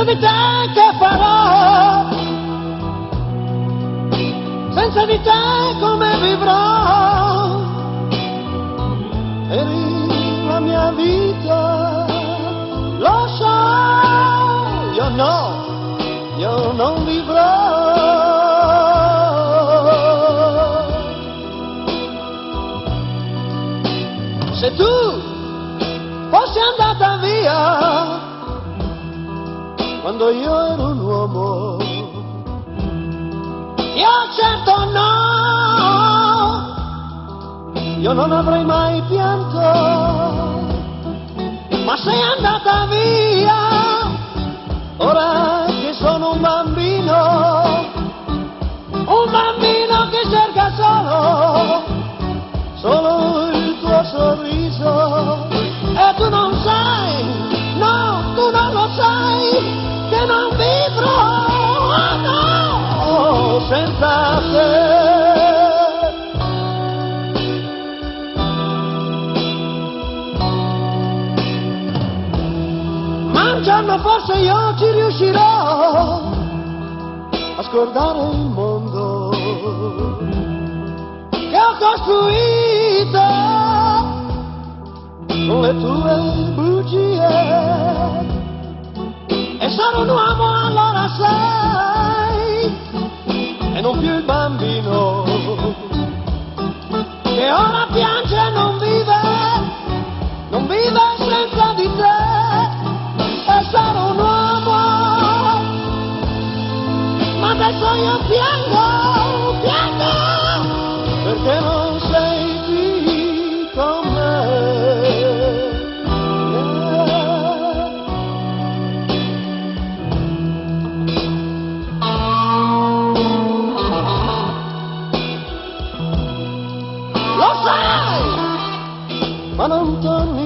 Senza di te che farò? Senza di te come vivrò? Eri la mia vita, lo so, io no, io non vivrò. Se tu fossi andata via quando io ero un uomo, io certo no, io non avrei mai pianto, ma sei andata via, ora che sono un bambino che cerca solo il tuo sorriso, e tu non sai, no, tu non lo sai, che non vivrò, no, senza te. Ma un giorno forse io ci riuscirò a scordare il mondo che ho costruito con le tue bugie. E sono un uomo, allora sai, e non più il bambino che ora piange e non vive senza di te. E sono un uomo, ma adesso io piango, perché non sei qui con me. Lo sai, ma non torni